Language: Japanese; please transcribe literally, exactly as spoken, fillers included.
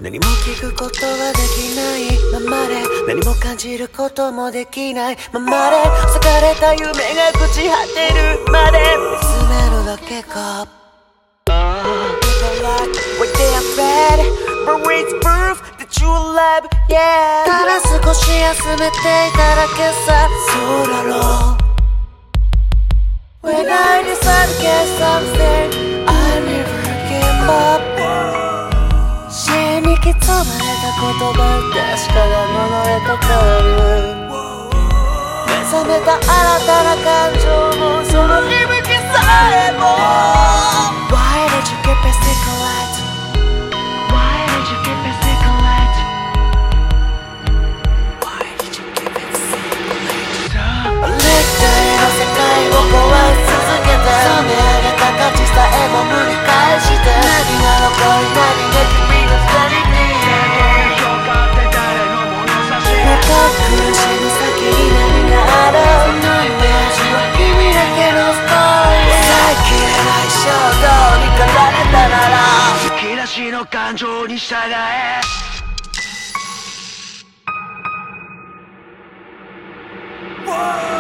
何も聞くことはできないままで、何も感じることもできないままで、裂かれた夢が朽ち果てるまで見つめるだけか。Wait they are bad, but it's proof that you're alive, yeah. ただ少し休めていただけさ。そうだろう。When I decide to get something, I never give up. 死に刻まれた言葉確かなものへと変わる。目覚めた新たな感情もその息吹さえも。Why did you keep it secret? Why did you keep it secret? Why did you keep it secret? 歴代の世界を壊し続けて、染め上げた価値さえも無理返して、何が残り何が君の二人に。苦しむ先に何がある、そのイメージは君だけのストーリー。抑えきれない衝動に駆られたなら、むき出しの感情に従え。Whoa!